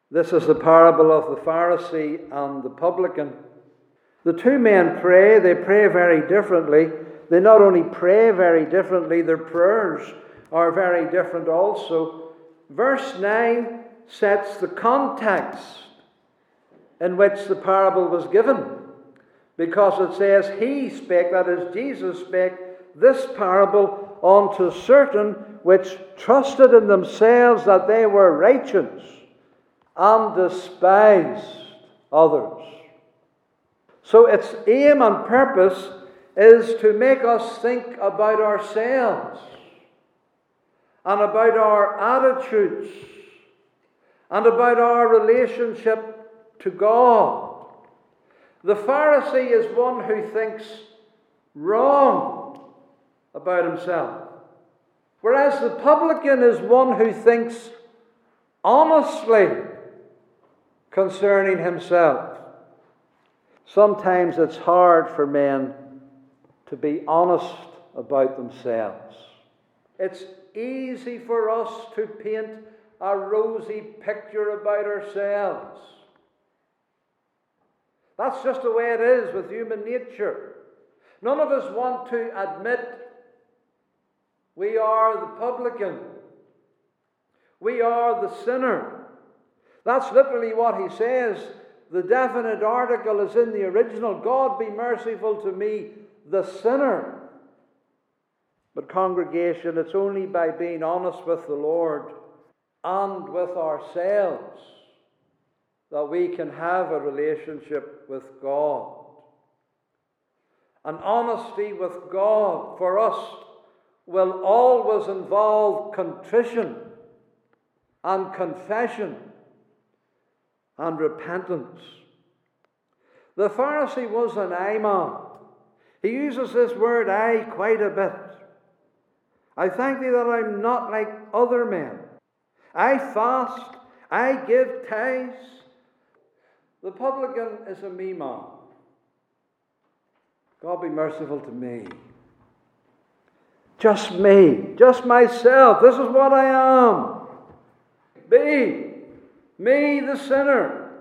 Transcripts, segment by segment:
This is the parable of the Pharisee and the publican. The two men pray. They pray very differently. They not only pray very differently, their prayers are very different also. Verse 9 sets the context in which the parable was given, because it says, He spake, that is, Jesus spake, this parable unto certain which trusted in themselves that they were righteous, and despised others. So its aim and purpose is to make us think about ourselves and about our attitudes and about our relationship to God. The Pharisee is one who thinks wrong about himself, whereas the publican is one who thinks honestly concerning himself. Sometimes it's hard for men to be honest about themselves. It's easy for us to paint a rosy picture about ourselves. That's just the way it is with human nature. None of us want to admit we are the publican. We are the sinner. That's literally what he says. The definite article is in the original. God be merciful to me, the sinner. But congregation, it's only by being honest with the Lord and with ourselves that we can have a relationship with God. And honesty with God for us will always involve contrition and confession and repentance. The Pharisee was an I man. He uses this word I quite a bit. I thank thee that I'm not like other men. I fast, I give tithes. The publican is a me man. God be merciful to me. Just me, just myself. This is what I am. Me, the sinner.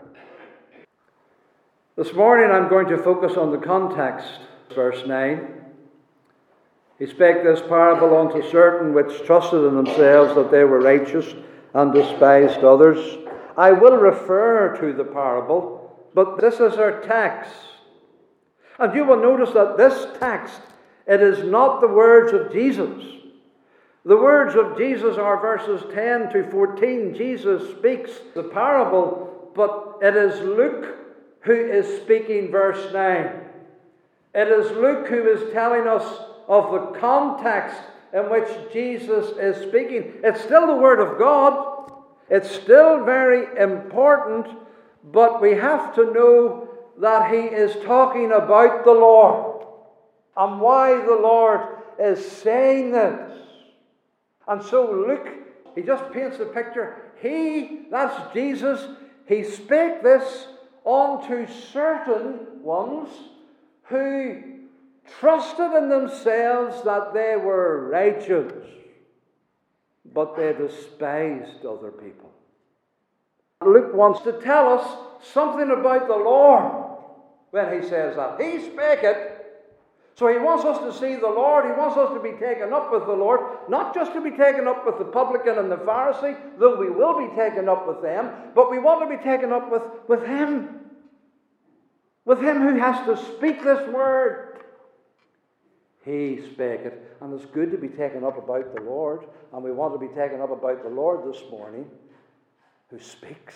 This morning I'm going to focus on the context. Verse 9. He spake this parable unto certain which trusted in themselves that they were righteous and despised others. I will refer to the parable, but this is our text. And you will notice that this text, it is not the words of Jesus. The words of Jesus are verses 10 to 14. Jesus speaks the parable, but it is Luke who is speaking verse 9. It is Luke who is telling us of the context in which Jesus is speaking. It's still the Word of God. It's still very important, but we have to know that he is talking about the Lord and why the Lord is saying this. And so Luke, he just paints the picture. That's Jesus, he spake this unto certain ones who trusted in themselves that they were righteous, but they despised other people. Luke wants to tell us something about the Lord when he says that. He spake it. So he wants us to see the Lord. He wants us to be taken up with the Lord. Not just to be taken up with the publican and the Pharisee, though we will be taken up with them, but we want to be taken up with him. With him who has to speak this word. He spake it. And it's good to be taken up about the Lord. And we want to be taken up about the Lord this morning, who speaks.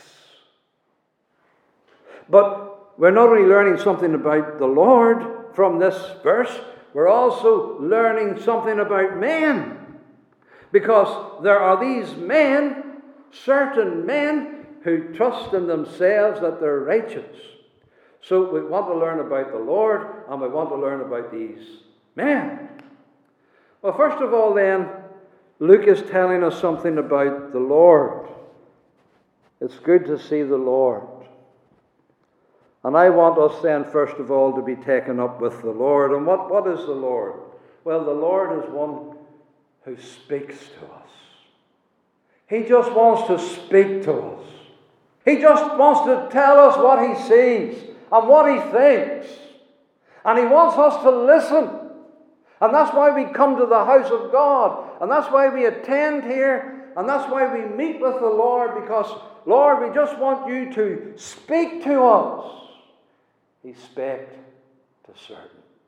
But we're not only learning something about the Lord from this verse, we're also learning something about men. Because there are these men, certain men, who trust in themselves that they're righteous. So we want to learn about the Lord, and we want to learn about these men. Well, first of all then, Luke is telling us something about the Lord. It's good to see the Lord. And I want us then, first of all, to be taken up with the Lord. And what is the Lord? Well, the Lord is one who speaks to us. He just wants to speak to us. He just wants to tell us what he sees and what he thinks. And he wants us to listen. And that's why we come to the house of God. And that's why we attend here. And that's why we meet with the Lord. Because, Lord, we just want you to speak to us. He spake to certain.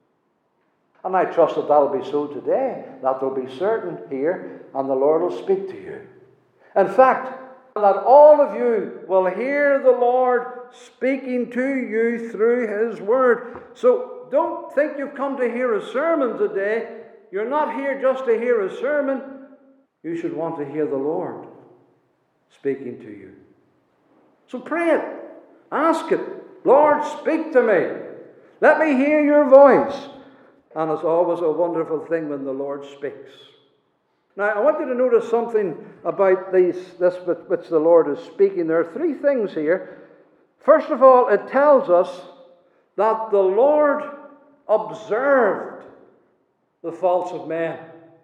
And I trust that that'll be so today. That will be certain here. And the Lord will speak to you. In fact, that all of you will hear the Lord speaking to you through His Word. So don't think you've come to hear a sermon today. You're not here just to hear a sermon. You should want to hear the Lord speaking to you. So pray it. Ask it. Lord, speak to me. Let me hear your voice. And it's always a wonderful thing when the Lord speaks. Now, I want you to notice something about this which the Lord is speaking. There are three things here. First of all, it tells us that the Lord observed the faults of men.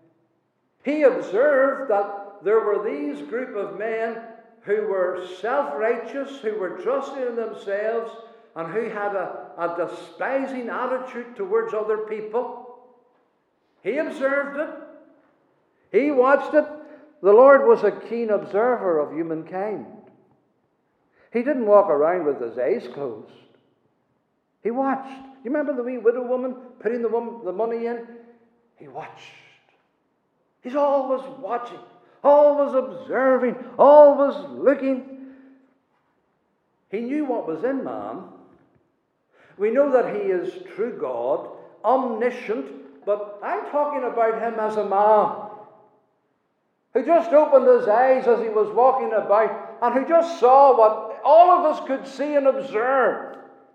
He observed that there were these group of men who were self-righteous, who were trusting in themselves, and who had a despising attitude towards other people. He observed it. He watched it. The Lord was a keen observer of humankind. He didn't walk around with his eyes closed. He watched. You remember the wee widow woman putting the money in? He watched. He's always watching, always observing, always looking. He knew what was in man. We know that he is true God, omniscient, but I'm talking about him as a man who just opened his eyes as he was walking about and who just saw what all of us could see and observe.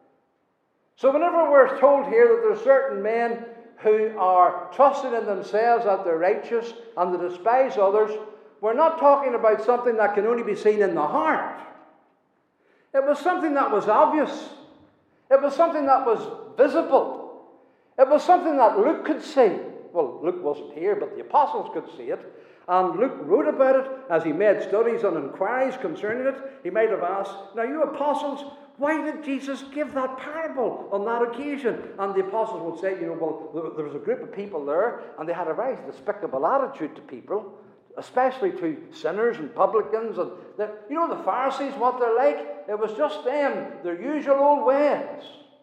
So whenever we're told here that there are certain men who are trusting in themselves that they're righteous and they despise others, we're not talking about something that can only be seen in the heart. It was something that was obvious. It was something that was visible. It was something that Luke could see. Well, Luke wasn't here, but the apostles could see it. And Luke wrote about it as he made studies and inquiries concerning it. He might have asked, now you apostles, why did Jesus give that parable on that occasion? And the apostles would say, well, there was a group of people there, and they had a very despicable attitude to people, especially to sinners and publicans. And the Pharisees, what they're like, it was just them, their usual old ways.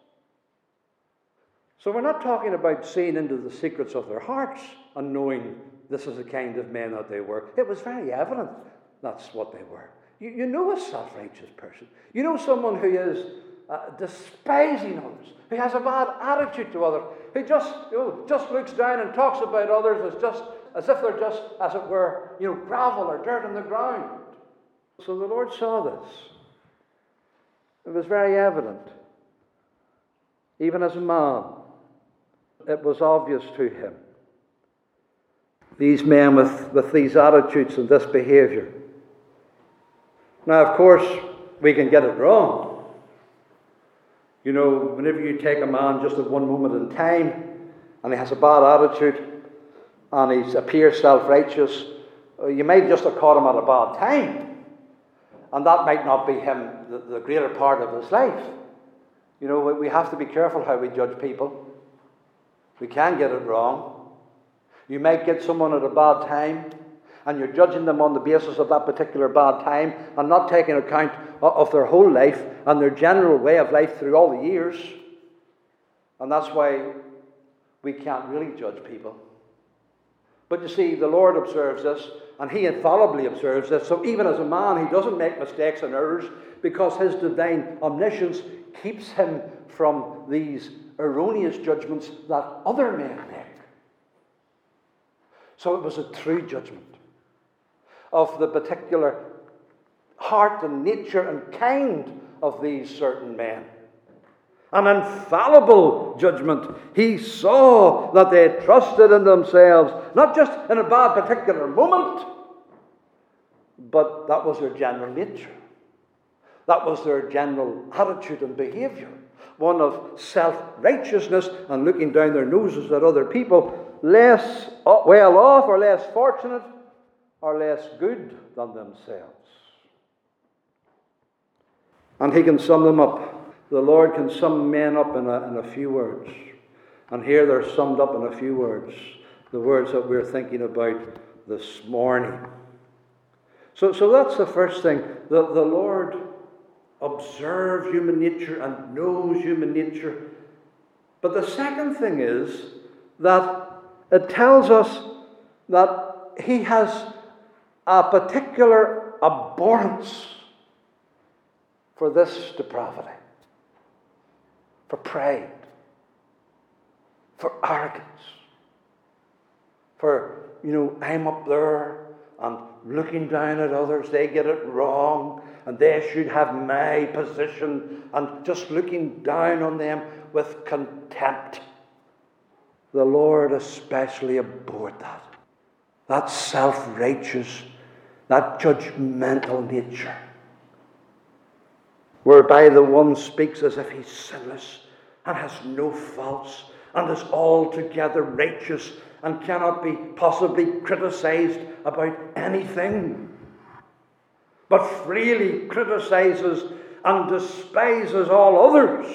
So we're not talking about seeing into the secrets of their hearts and knowing this is the kind of men that they were. It was very evident that's what they were. You know a self-righteous person. You know someone who is despising others, who has a bad attitude to others, who just looks down and talks about others as if they're just, as it were, gravel or dirt on the ground. So the Lord saw this. It was very evident. Even as a man, it was obvious to him. These men with these attitudes and this behavior. Now, of course, we can get it wrong. Whenever you take a man just at one moment in time, and he has a bad attitude, and he appears self-righteous, you might just have caught him at a bad time. And that might not be him the greater part of his life. We have to be careful how we judge people. We can get it wrong. You might get someone at a bad time, and you're judging them on the basis of that particular bad time and not taking account of their whole life and their general way of life through all the years. And that's why we can't really judge people. But you see, the Lord observes this, and He infallibly observes this. So even as a man, He doesn't make mistakes and errors because His divine omniscience keeps Him from these erroneous judgments that other men make. So it was a true judgment of the particular heart and nature and kind of these certain men. An infallible judgment. He saw that they trusted in themselves, not just in a bad particular moment, but that was their general nature. That was their general attitude and behavior. One of self-righteousness and looking down their noses at other people, less well off or less fortunate or less good than themselves. And he can sum them up. The Lord can sum men up in a few words. And here they're summed up in a few words. The words that we're thinking about this morning. So that's the first thing. The Lord observes human nature and knows human nature. But the second thing is that it tells us that he has a particular abhorrence for this depravity, for pride, for arrogance, for, I'm up there and looking down at others, they get it wrong, and they should have my position, and just looking down on them with contempt. The Lord especially abhorred that. That self-righteous, that judgmental nature, whereby the one speaks as if he's sinless and has no faults and is altogether righteous and cannot be possibly criticized about anything, but freely criticizes and despises all others.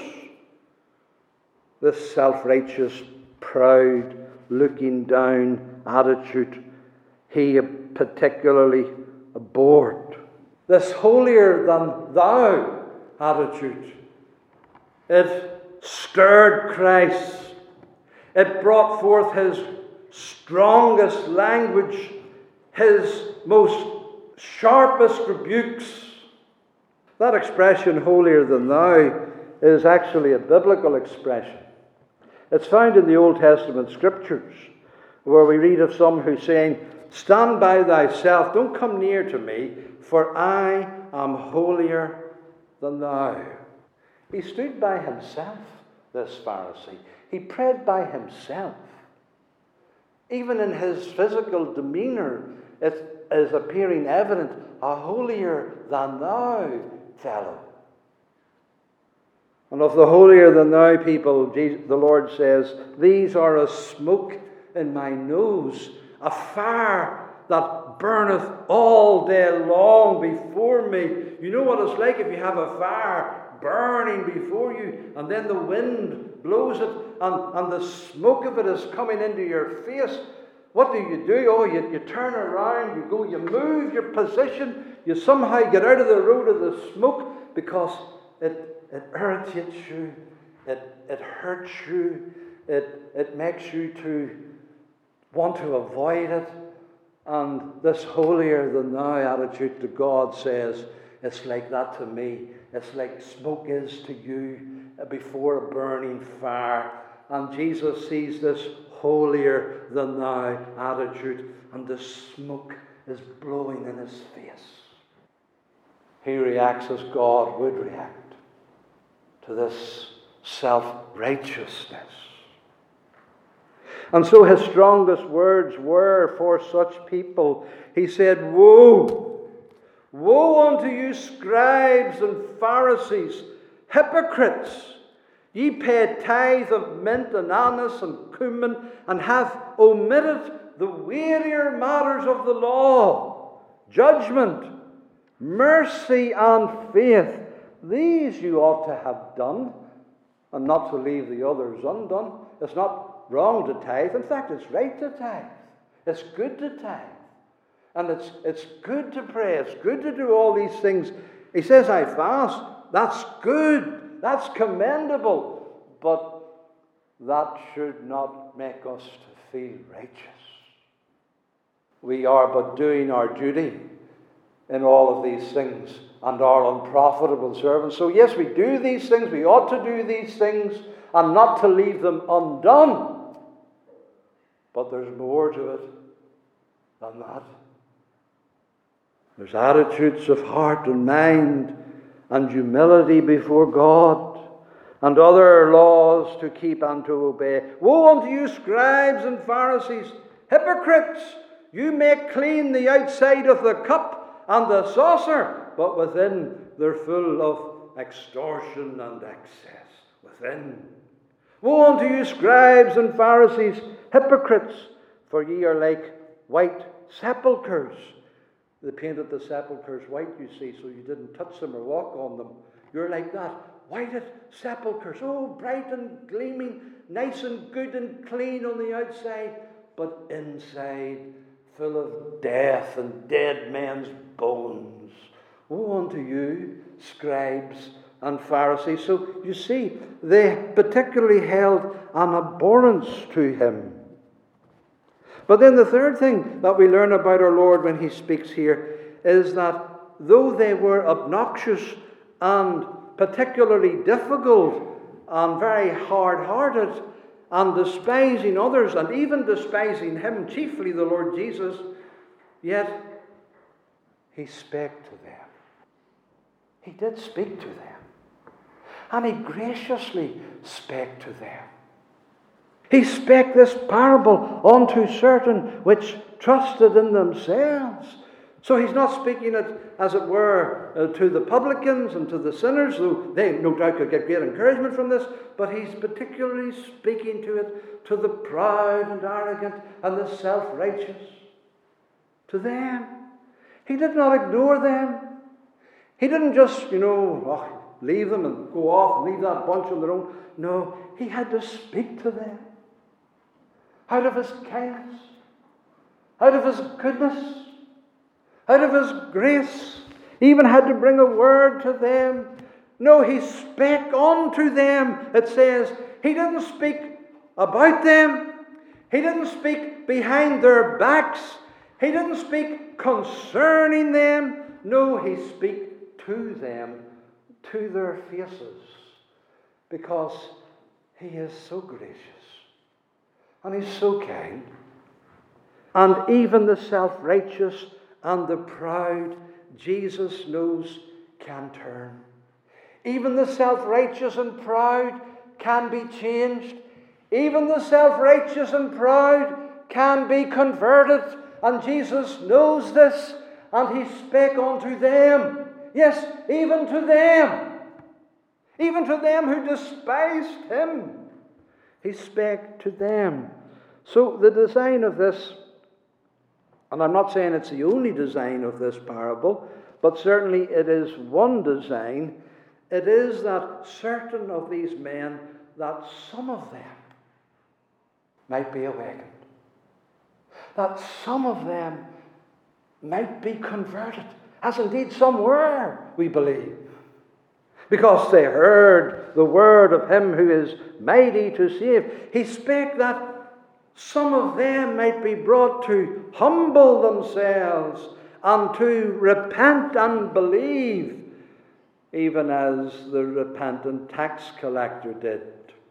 This self-righteous, proud, looking down attitude he particularly abhorred. This holier than thou attitude, it stirred Christ. It brought forth his strongest language, his most sharpest rebukes. That expression, holier than thou, is actually a biblical expression. It's found in the Old Testament scriptures, where we read of some who saying, stand by thyself, don't come near to me, for I am holier than thou. He stood by himself, this Pharisee. He prayed by himself. Even in his physical demeanour, it is appearing evident, a holier than thou fellow. And of the holier than thou people, the Lord says, these are a smoke in my nose, a fire that burneth all day long before me. You know what it's like if you have a fire burning before you, and then the wind blows it, and the smoke of it is coming into your face. What do? You turn around, you move your position, you somehow get out of the road of the smoke, because it irritates you, it hurts you, it makes you to want to avoid it. And this holier than thou attitude to God says, it's like that to me. It's like smoke is to you before a burning fire. And Jesus sees this holier than thou attitude, and the smoke is blowing in his face. He reacts as God would react to this self-righteousness. And so his strongest words were for such people. He said, woe! Woe unto you, scribes and Pharisees, hypocrites! Ye pay tithe of mint and anise and cumin, and have omitted the weightier matters of the law, judgment, mercy, and faith. These you ought to have done, and not to leave the others undone. It's not wrong to tithe. In fact, it's right to tithe. It's good to tithe. And it's good to pray. It's good to do all these things. He says, I fast. That's good. That's commendable. But that should not make us to feel righteous. We are but doing our duty in all of these things and are unprofitable servants. So yes, we do these things. We ought to do these things and not to leave them undone. But there's more to it than that. There's attitudes of heart and mind and humility before God and other laws to keep and to obey. Woe unto you, scribes and Pharisees, hypocrites! You make clean the outside of the cup and the saucer, but within they're full of extortion and excess. Within. Woe unto you, scribes and Pharisees, hypocrites! For ye are like white sepulchres, They painted the sepulchres white, you see, so you didn't touch them or walk on them. You're like that. Whited sepulchres, oh, bright and gleaming, nice and good and clean on the outside, but inside full of death and dead men's bones. Woe unto you, scribes and Pharisees. So you see, they particularly held an abhorrence to him. But then the third thing that we learn about our Lord when he speaks here is that though they were obnoxious and particularly difficult and very hard-hearted and despising others and even despising him, chiefly the Lord Jesus, yet he spake to them. He did speak to them. And he graciously spake to them. He spake this parable unto certain which trusted in themselves. So he's not speaking it, as it were, to the publicans and to the sinners, though they no doubt could get great encouragement from this, but he's particularly speaking to it to the proud and arrogant and the self-righteous. To them. He did not ignore them. He didn't just, leave them and go off and leave that bunch on their own. No, he had to speak to them. Out of his kindness, out of his goodness, out of his grace, he even had to bring a word to them. No, he spake unto them, it says. He didn't speak about them. He didn't speak behind their backs. He didn't speak concerning them. No, he speak to them, to their faces, because he is so gracious. And he's so kind. And even the self-righteous and the proud, Jesus knows, can turn. Even the self-righteous and proud can be changed. Even the self-righteous and proud can be converted. And Jesus knows this. And he spake unto them. Yes, even to them. Even to them who despised him. He spake to them. So the design of this, and I'm not saying it's the only design of this parable, but certainly it is one design. It is that certain of these men, that some of them might be awakened. That some of them might be converted, as indeed some were, we believe. Because they heard the word of him who is mighty to save. He spake that some of them might be brought to humble themselves and to repent and believe, even as the repentant tax collector did.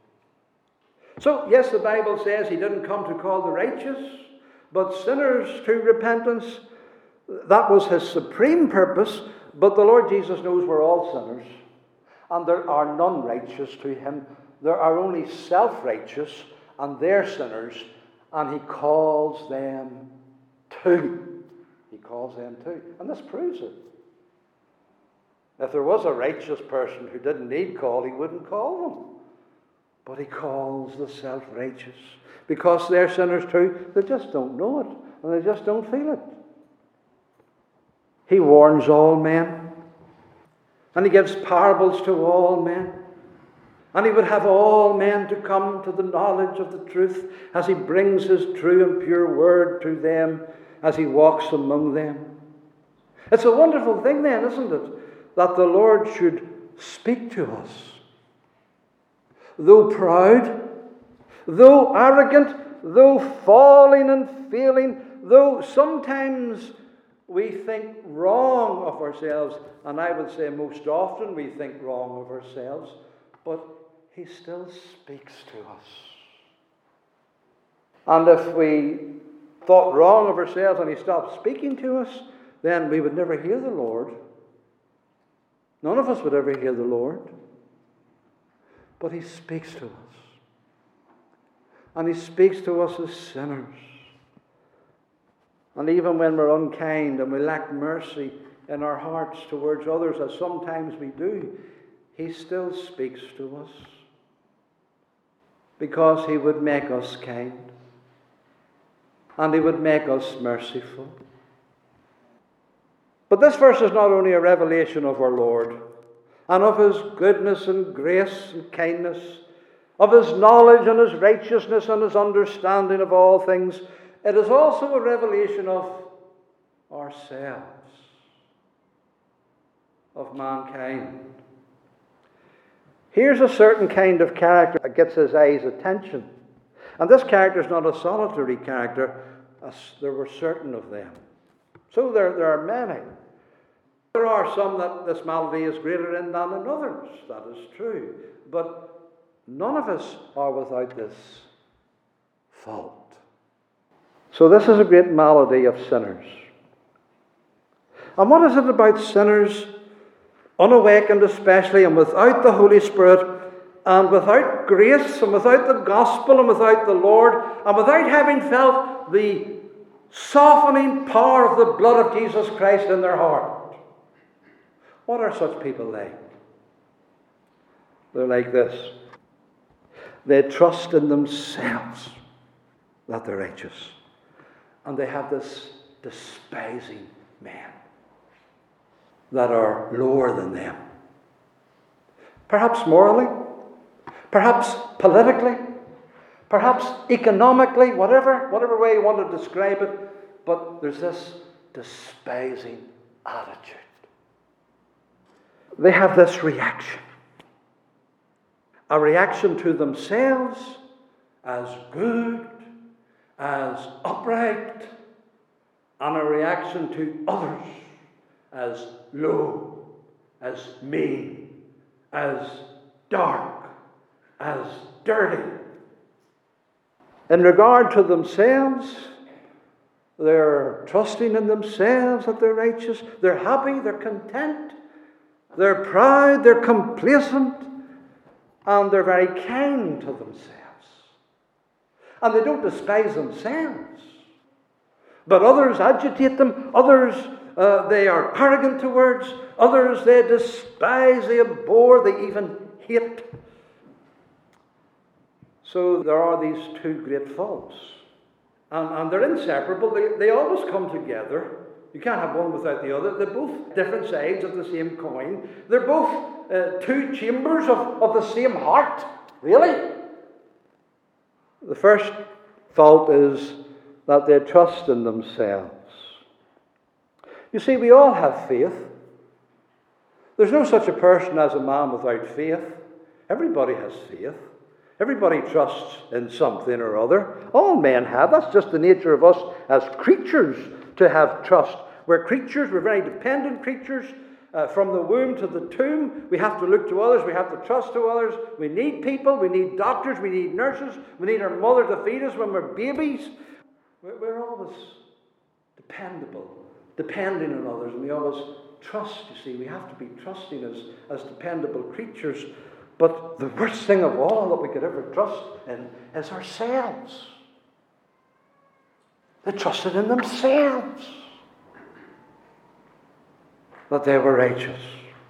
So, yes, the Bible says he didn't come to call the righteous, but sinners to repentance. That was his supreme purpose, but the Lord Jesus knows we're all sinners. And there are none righteous to him. There are only self-righteous, and they're sinners, and he calls them to. He calls them to. And this proves it. If there was a righteous person who didn't need call, he wouldn't call them. But he calls the self-righteous. Because they're sinners too, they just don't know it, and they just don't feel it. He warns all men. And he gives parables to all men. And he would have all men to come to the knowledge of the truth as he brings his true and pure word to them as he walks among them. It's a wonderful thing then, isn't it, that the Lord should speak to us. Though proud, though arrogant, though falling and failing, though sometimes we think wrong of ourselves, and I would say most often we think wrong of ourselves, but he still speaks to us. And if we thought wrong of ourselves and he stopped speaking to us, then we would never hear the Lord. None of us would ever hear the Lord. But he speaks to us. And he speaks to us as sinners. And even when we're unkind and we lack mercy in our hearts towards others, as sometimes we do, he still speaks to us. Because he would make us kind. And he would make us merciful. But this verse is not only a revelation of our Lord and of His goodness and grace and kindness, of His knowledge and His righteousness and His understanding of all things. It is also a revelation of ourselves, of mankind. Here's a certain kind of character that gets his eye's attention. And this character is not a solitary character, as there were certain of them. So there are many. There are some that this malady is greater in than in others. That is true. But none of us are without this fault. So this is a great malady of sinners. And what is it about sinners, unawakened especially, and without the Holy Spirit, and without grace, and without the gospel, and without the Lord, and without having felt the softening power of the blood of Jesus Christ in their heart? What are such people like? They're like this. They trust in themselves that they're righteous. And they have this despising men that are lower than them. Perhaps morally, perhaps politically, perhaps economically, whatever way you want to describe it, but there's this despising attitude. They have this reaction. A reaction to themselves as good, as upright, and a reaction to others as low, as mean, as dark, as dirty. In regard to themselves, they're trusting in themselves that they're righteous. They're happy, they're content, they're proud, they're complacent, and they're very kind to themselves. And they don't despise themselves. But others agitate them, others they are arrogant towards, others they despise, they abhor, they even hate. So there are these two great faults. And they're inseparable. They always come together. You can't have one without the other. They're both different sides of the same coin. They're both two chambers of the same heart. Really? The first fault is that they trust in themselves. You see, we all have faith. There's no such a person as a man without faith. Everybody has faith. Everybody trusts in something or other. All men have. That's just the nature of us as creatures to have trust. We're creatures. We're very dependent creatures. From the womb to the tomb, we have to look to others. We have to trust to others. We need people. We need doctors. We need nurses. We need our mother to feed us when we're babies. We're always dependable, depending on others, and we always trust. You see, we have to be trusting as dependable creatures. But the worst thing of all that we could ever trust in is ourselves. They trusted in themselves that they were righteous.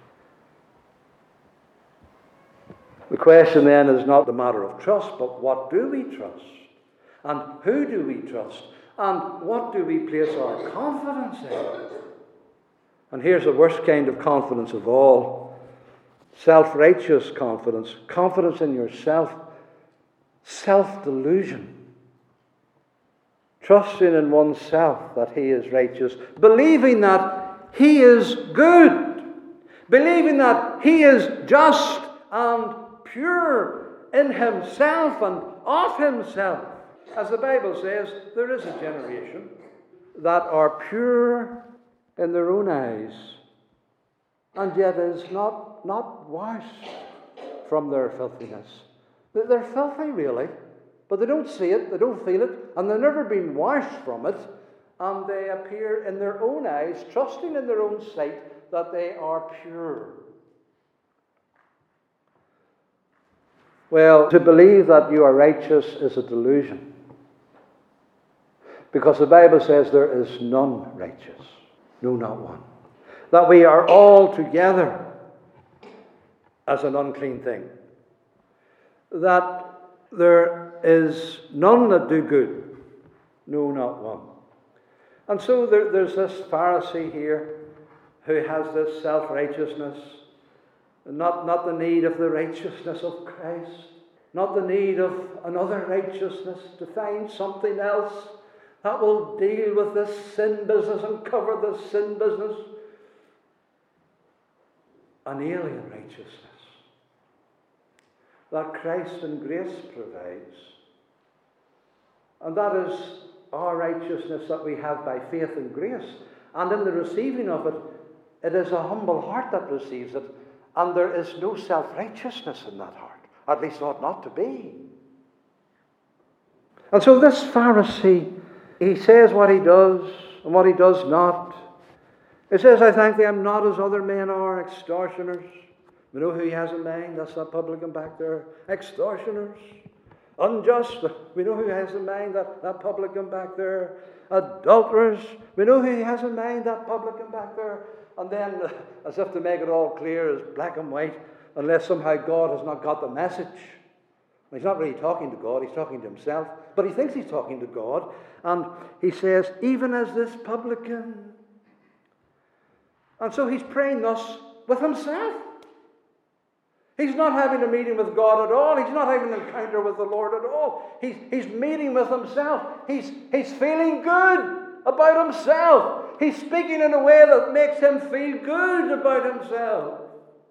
The question then is not the matter of trust, but what do we trust? And who do we trust? And what do we place our confidence in? And here's the worst kind of confidence of all. Self-righteous confidence. Confidence in yourself. Self-delusion. Trusting in oneself that he is righteous. Believing that he is good. Believing that he is just and pure in himself and of himself. As the Bible says, there is a generation that are pure in their own eyes, and yet is not washed from their filthiness. They're filthy, really, but they don't see it, they don't feel it, and they've never been washed from it, and they appear in their own eyes, trusting in their own sight that they are pure. Well, to believe that you are righteous is a delusion. Because the Bible says there is none righteous. No, not one. That we are all together as an unclean thing. That there is none that do good. No, not one. And so there's this Pharisee here who has this self-righteousness, not the need of the righteousness of Christ, not the need of another righteousness, to find something else that will deal with this sin business and cover this sin business. An alien righteousness that Christ and grace provides. And that is our righteousness that we have by faith and grace. And in the receiving of it, it is a humble heart that receives it. And there is no self-righteousness in that heart. At least ought not to be. And so this Pharisee, he says what he does and what he does not. He says, I thank thee, I'm not as other men are, extortioners. We know who he has in mind. That's that publican back there. Extortioners. Unjust. We know who he has in mind. That publican back there. Adulterers. We know who he has in mind. That publican back there. And then, as if to make it all clear as black and white, unless somehow God has not got the message. He's not really talking to God. He's talking to himself. But he thinks he's talking to God. And he says, even as this publican. And so he's praying thus with himself. He's not having a meeting with God at all. He's not having an encounter with the Lord at all. He's meeting with himself. He's feeling good about himself. He's speaking in a way that makes him feel good about himself.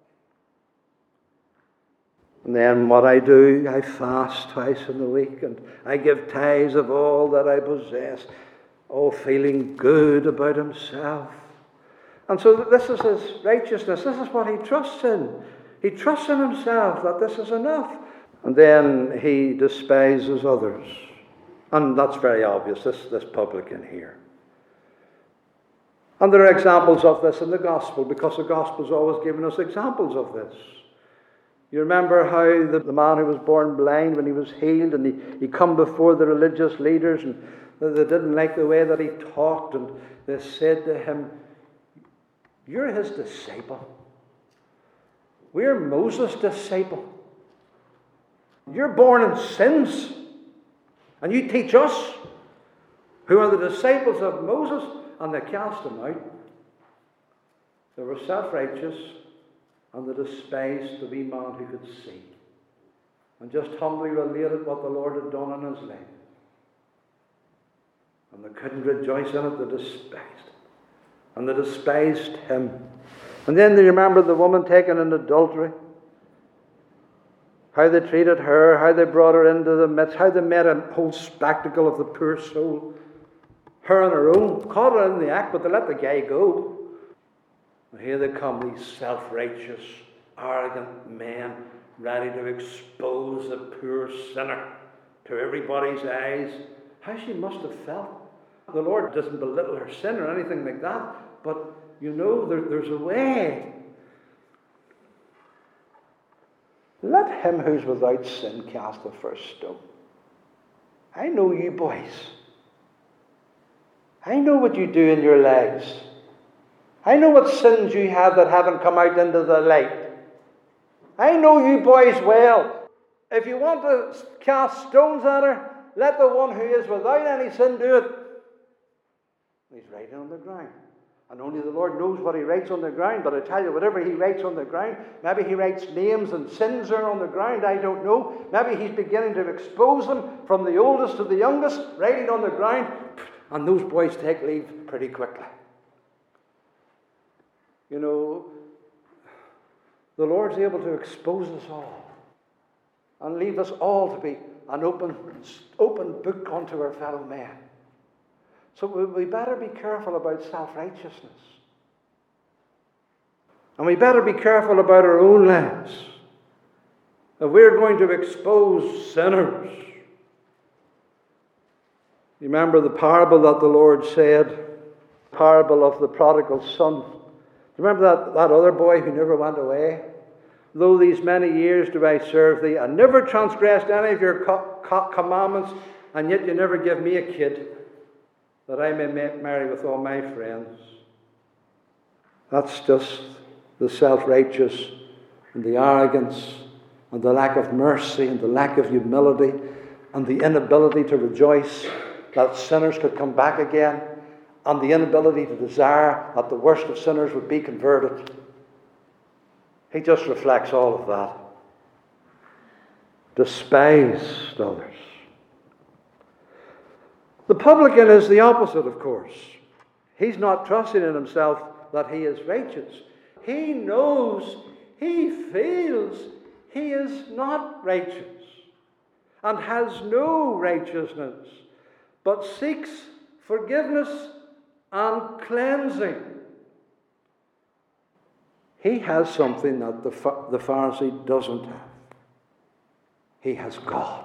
And then what I do, I fast twice in the week, and I give tithes of all that I possess. Oh, feeling good about himself. And so this is his righteousness. This is what he trusts in. He trusts in himself that this is enough. And then he despises others. And that's very obvious, this publican here. And there are examples of this in the gospel, because the gospel's always given us examples of this. You remember how the man who was born blind, when he was healed, and he come before the religious leaders, and they didn't like the way that he talked, and they said to him, you're his disciple. We're Moses' disciple. You're born in sins. And you teach us, who are the disciples of Moses, and they cast him out. They were self-righteous, and they despised the wee man who could see. And just humbly related what the Lord had done in his life. And they couldn't rejoice in it, they despised it. And they despised him. And then they remember the woman taken in adultery. How they treated her, how they brought her into the midst, how they made a whole spectacle of the poor soul. Her on her own, caught her in the act, but they let the guy go. And here they come, these self-righteous, arrogant men, ready to expose the poor sinner to everybody's eyes. How she must have felt. The Lord doesn't belittle her sin or anything like that, but you know, there's a way. Let him who's without sin cast the first stone. I know you boys. I know what you do in your lives. I know what sins you have that haven't come out into the light. I know you boys well. If you want to cast stones at her, let the one who is without any sin do it. He's writing on the ground. And only the Lord knows what he writes on the ground. But I tell you, whatever he writes on the ground, maybe he writes names and sins are on the ground, I don't know. Maybe he's beginning to expose them from the oldest to the youngest, writing on the ground. And those boys take leave pretty quickly. You know, the Lord's able to expose us all. And leave us all to be an open book unto our fellow men. So we better be careful about self-righteousness. And we better be careful about our own lives. If we're going to expose sinners. You remember the parable that the Lord said, parable of the prodigal son. Remember that other boy who never went away? Lo, these many years do I serve thee, and never transgressed any of your commandments, and yet you never give me a kid, that I may make merry with all my friends. That's just the self-righteous and the arrogance and the lack of mercy and the lack of humility and the inability to rejoice that sinners could come back again and the inability to desire that the worst of sinners would be converted. He just reflects all of that. Despised others. The publican is the opposite, of course. He's not trusting in himself that he is righteous. He knows, he feels he is not righteous and has no righteousness, but seeks forgiveness and cleansing. He has something that the Pharisee doesn't have. He has God.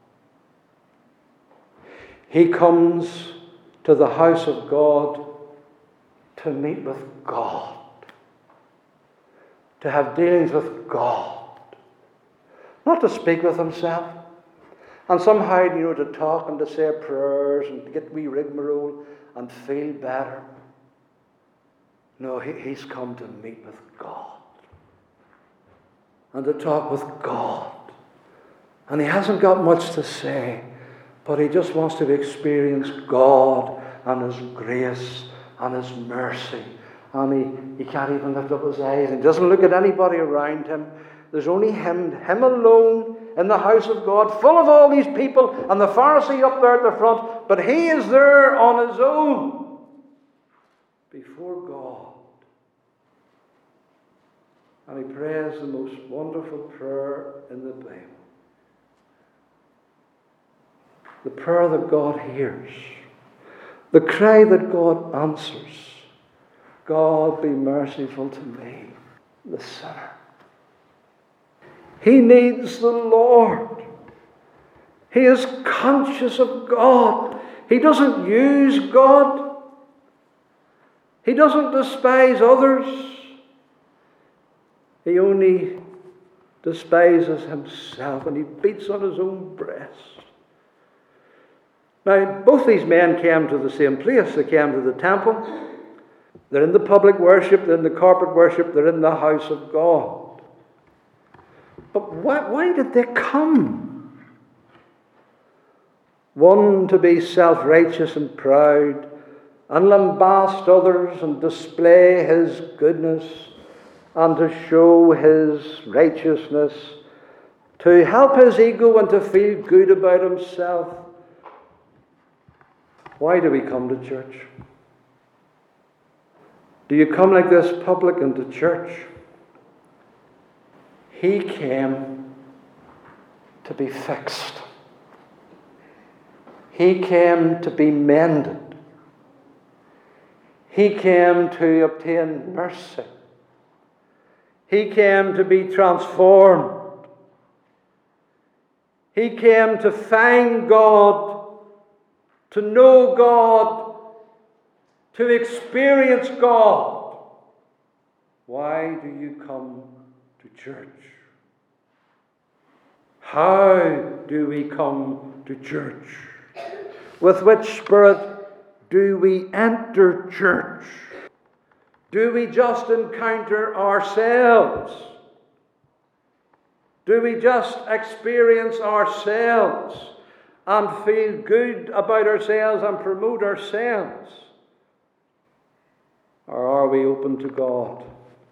He comes to the house of God to meet with God, to have dealings with God, not to speak with himself, and somehow, to talk and to say prayers and to get wee rigmarole and feel better. No, he's come to meet with God and to talk with God. And he hasn't got much to say, but he just wants to experience God and his grace and his mercy. And he can't even lift up his eyes. And he doesn't look at anybody around him. There's only him alone in the house of God, full of all these people, and the Pharisee up there at the front. But he is there on his own before God. And he prays the most wonderful prayer in the Bible. The prayer that God hears. The cry that God answers. God, be merciful to me, the sinner. He needs the Lord. He is conscious of God. He doesn't use God. He doesn't despise others. He only despises himself, and he beats on his own breast. Now, both these men came to the same place. They came to the temple. They're in the public worship, they're in the corporate worship, they're in the house of God. But why did they come? One to be self-righteous and proud, and lambast others and display his goodness, and to show his righteousness, to help his ego and to feel good about himself. Why do we come to church? Do you come like this publican to church? He came to be fixed. He came to be mended. He came to obtain mercy. He came to be transformed. He came to find God, to know God, to experience God. Why do you come to church? How do we come to church? With which spirit do we enter church? Do we just encounter ourselves? Do we just experience ourselves and feel good about ourselves and promote ourselves? Or are we open to God?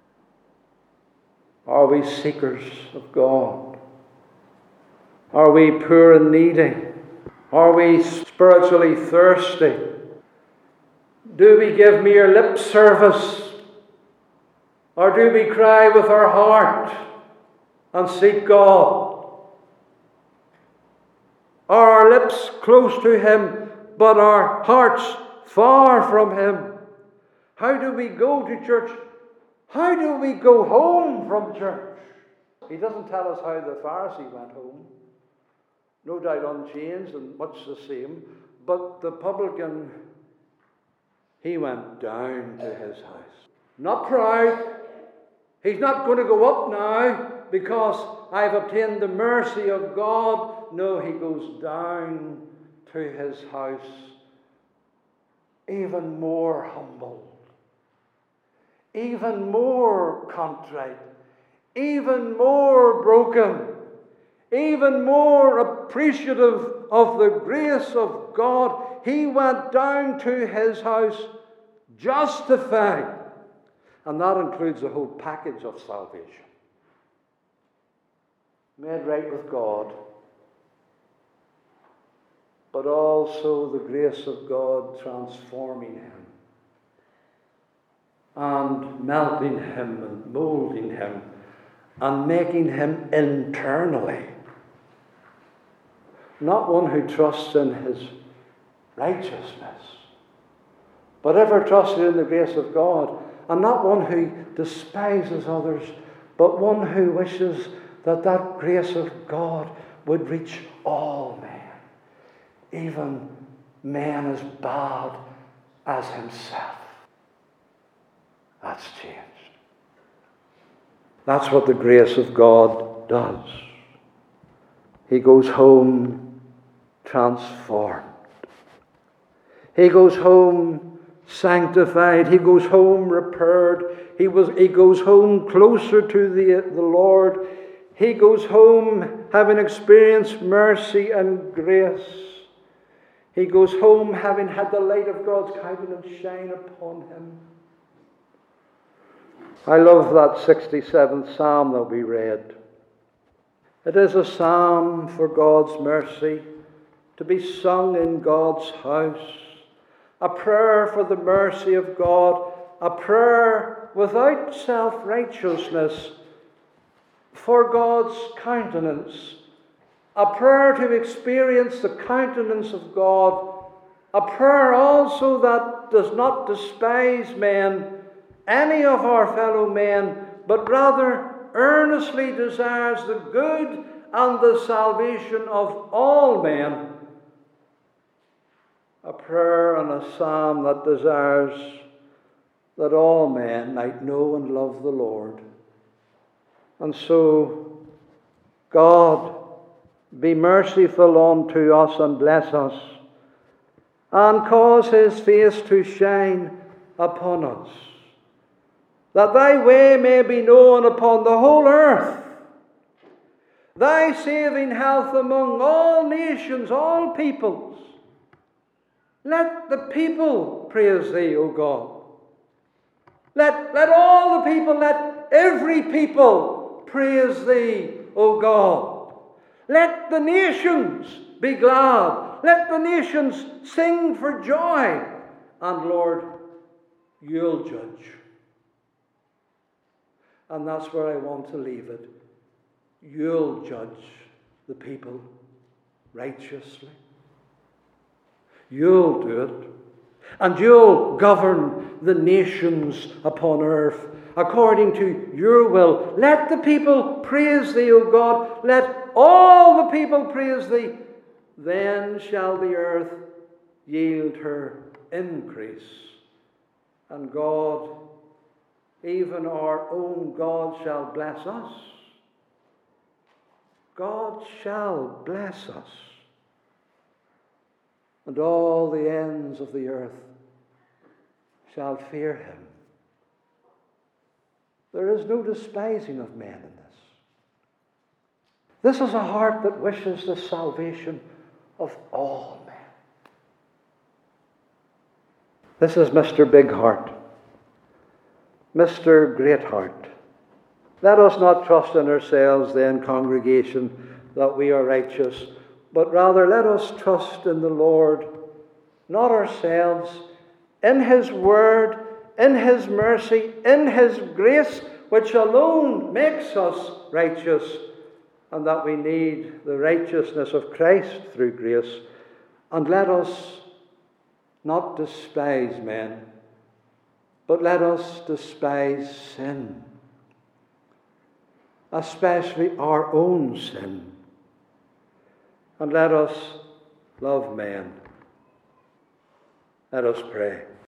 Are we seekers of God? Are we poor and needy? Are we spiritually thirsty? Do we give mere lip service? Or do we cry with our heart and seek God? Are our lips close to Him, but our hearts far from Him? How do we go to church? How do we go home from church? He doesn't tell us how the Pharisee went home. No doubt unchanged and much the same. But the publican, he went down to his house. Not proud. He's not going to go up now because I've obtained the mercy of God. No, he goes down to his house even more humble, even more contrite, even more broken, even more appreciative of the grace of God. He went down to his house justified. And that includes the whole package of salvation. Made right with God, but also the grace of God transforming him and melting him and molding him and making him internally not one who trusts in his righteousness, but ever trusted in the grace of God, and not one who despises others, but one who wishes that that grace of God would reach all men, even men as bad as himself. That's changed. That's what the grace of God does. He goes home transformed. He goes home sanctified. He goes home repaired. He goes home closer to the Lord. He goes home having experienced mercy and grace. He goes home having had the light of God's countenance shine upon him. I love that 67th Psalm that we read. It is a psalm for God's mercy, to be sung in God's house. A prayer for the mercy of God, a prayer without self-righteousness, for God's countenance, a prayer to experience the countenance of God, a prayer also that does not despise men, any of our fellow men, but rather earnestly desires the good and the salvation of all men. A prayer and a psalm that desires that all men might know and love the Lord. And so, God, be merciful unto us and bless us, and cause his face to shine upon us, that thy way may be known upon the whole earth, thy saving health among all nations, all peoples. Let the people praise thee, O God. Let all the people, let every people praise thee, O God. Let the nations be glad. Let the nations sing for joy. And Lord, you'll judge. And that's where I want to leave it. You'll judge the people righteously. You'll do it. And you'll govern the nations upon earth according to your will. Let the people praise thee, O God. Let all the people praise thee. Then shall the earth yield her increase. And God, even our own God, shall bless us. God shall bless us. And all the ends of the earth shall fear him. There is no despising of men in this. This is a heart that wishes the salvation of all men. This is Mr. Big Heart, Mr. Great Heart. Let us not trust in ourselves then, congregation, that we are righteous, but rather let us trust in the Lord, not ourselves, in his word, in his mercy, in his grace, which alone makes us righteous, and that we need the righteousness of Christ through grace. And let us not despise men, but let us despise sin, especially our own sin. And let us love men. Let us pray.